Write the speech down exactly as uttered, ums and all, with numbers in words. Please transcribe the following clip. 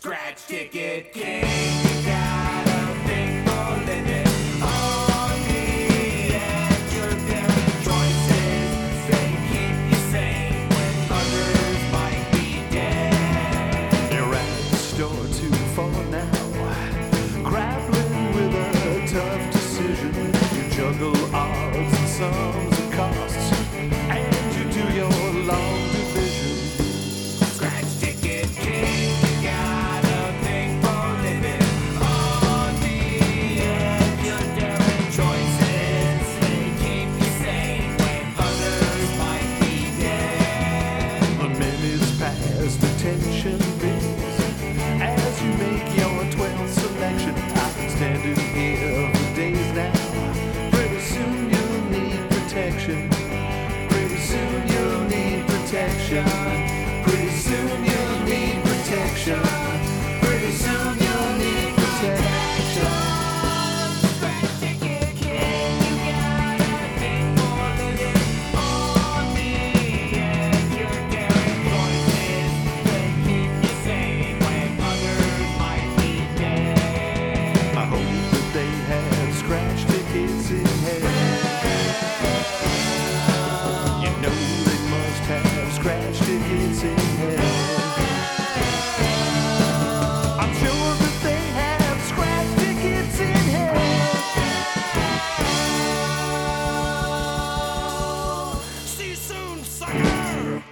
Scratch Ticket King. You got a thing for living on the edge. Your daily choices say keep you sane when others might be dead. You're at the store to